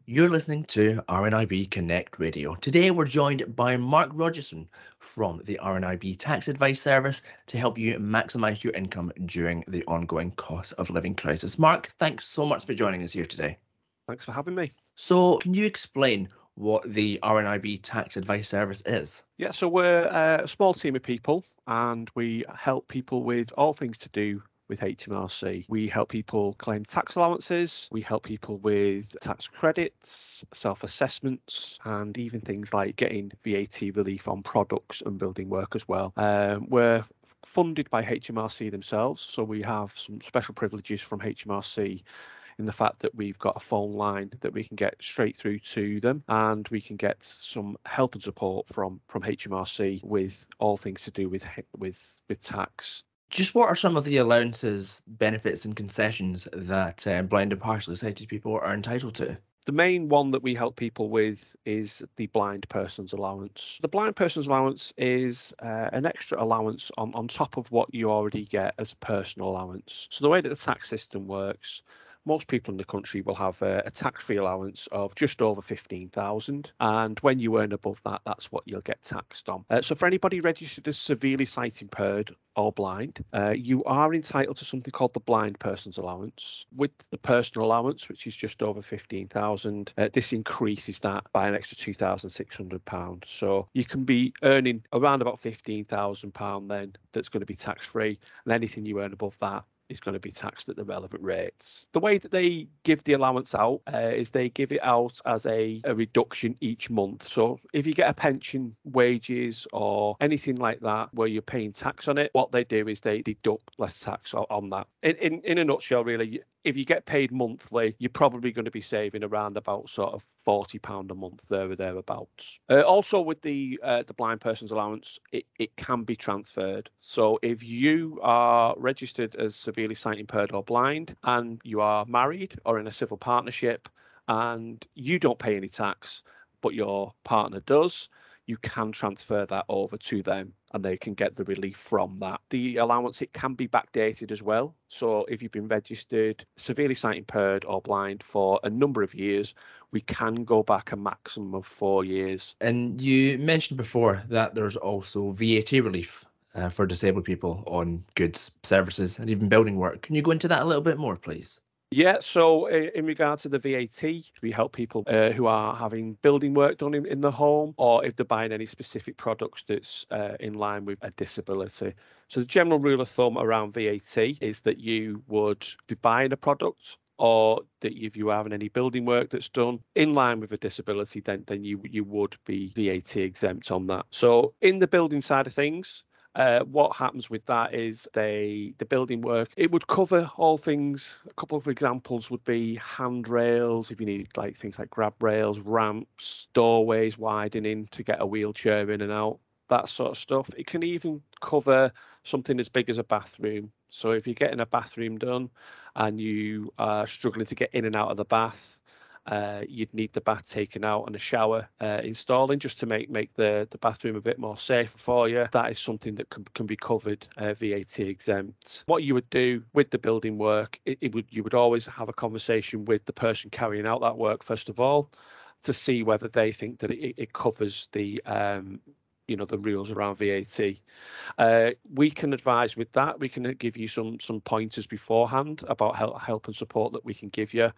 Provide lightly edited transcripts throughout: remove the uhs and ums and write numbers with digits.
You're listening to RNIB Connect Radio. Today we're joined by Mark Rogerson from the RNIB Tax Advice Service to help you maximise your income during the ongoing cost of living crisis. Mark, thanks so much for joining us here today. Thanks for having me. So, can you explain what the RNIB Tax Advice Service is? Yeah, so we're a small team of people and we help people with all things to do with HMRC. We help people claim tax allowances, we help people with tax credits, self-assessments, and even things like getting VAT relief on products and building work as well. We're funded by HMRC themselves, so we have some special privileges from HMRC in the fact that we've got a phone line that we can get straight through to them, and we can get some help and support from HMRC with all things to do with tax. Just what are some of the allowances, benefits, and concessions that blind and partially sighted people are entitled to? The main one that we help people with is the blind person's allowance. The blind person's allowance is an extra allowance on top of what you already get as a personal allowance. So the way that the tax system works, most people in the country will have a tax-free allowance of just over 15,000, and when you earn above that, that's what you'll get taxed on. So for anybody registered as severely sight impaired or blind, you are entitled to something called the blind person's allowance. With the personal allowance, which is just over 15,000, this increases that by an extra £2,600. So you can be earning around about £15,000 then that's going to be tax-free, and anything you earn above that is going to be taxed at the relevant rates. The way that they give the allowance out is they give it out as a reduction each month. So if you get a pension, wages, or anything like that where you're paying tax on it, what they do is they deduct less tax on that. In a nutshell, really, if you get paid monthly, you're probably going to be saving around about sort of £40 a month, there or thereabouts. Also, with the blind person's allowance, it can be transferred. So if you are registered as severely sight impaired or blind and you are married or in a civil partnership and you don't pay any tax, but your partner does, you can transfer that over to them and they can get the relief from that. The allowance, it can be backdated as well. So if you've been registered severely sight impaired or blind for a number of years, we can go back a maximum of 4 years. And you mentioned before that there's also VAT relief for disabled people on goods, services, and even building work. Can you go into that a little bit more, please? Yeah, so in regard to the VAT, we help people who are having building work done in the home, or if they're buying any specific products that's in line with a disability. So the general rule of thumb around VAT is that you would be buying a product, or that if you're having any building work that's done in line with a disability, then you would be VAT exempt on that. So in the building side of things, what happens with that is the building work, it would cover all things. A couple of examples would be handrails, if you need like things like grab rails, ramps, doorways widening to get a wheelchair in and out, that sort of stuff. It can even cover something as big as a bathroom. So if you're getting a bathroom done and you are struggling to get in and out of the bath, you'd need the bath taken out and a shower installing just to make the bathroom a bit more safer for you. That is something that can be covered VAT exempt. What you would do with the building work, you would always have a conversation with the person carrying out that work first of all to see whether they think that it covers the the rules around VAT. We can advise with that. We can give you some pointers beforehand about help and support that we can give you,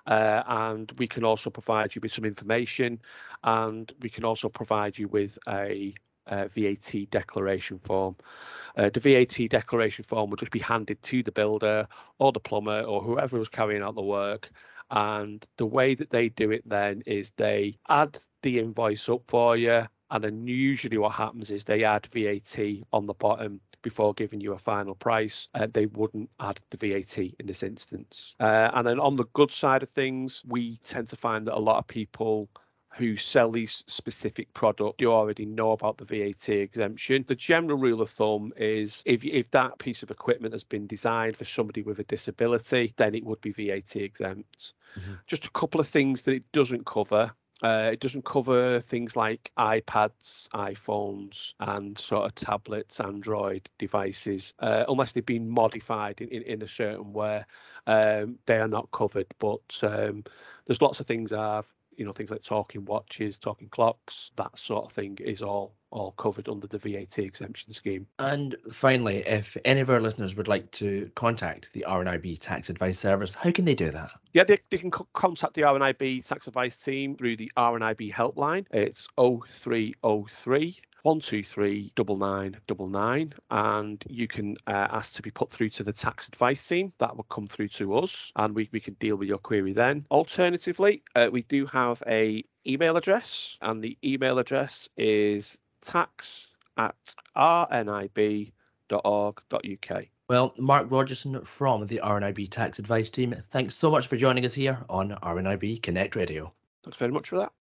and we can also provide you with some information, and we can also provide you with a VAT declaration form. The VAT declaration form will just be handed to the builder or the plumber or whoever is carrying out the work. And the way that they do it then is they add the invoice up for you. And then usually what happens is they add VAT on the bottom before giving you a final price. They wouldn't add the VAT in this instance. And then on the good side of things, we tend to find that a lot of people who sell these specific products do already know about the VAT exemption. The general rule of thumb is if that piece of equipment has been designed for somebody with a disability, then it would be VAT exempt. Mm-hmm. Just a couple of things that it doesn't cover. It doesn't cover things like iPads, iPhones, and sort of tablets, Android devices, unless they've been modified in a certain way. They are not covered, but there's lots of things things like talking watches, talking clocks, that sort of thing is all covered under the VAT exemption scheme. And finally, if any of our listeners would like to contact the RNIB Tax Advice Service, how can they do that? Yeah, they can contact the RNIB Tax Advice team through the RNIB helpline. It's 0303 123 9999, and you can ask to be put through to the tax advice team. That will come through to us, and we can deal with your query then. Alternatively, we do have a email address, and the email address is tax@rnib.org.uk. Well, Mark Rogerson from the RNIB Tax Advice team, thanks so much for joining us here on RNIB Connect Radio. Thanks very much for that.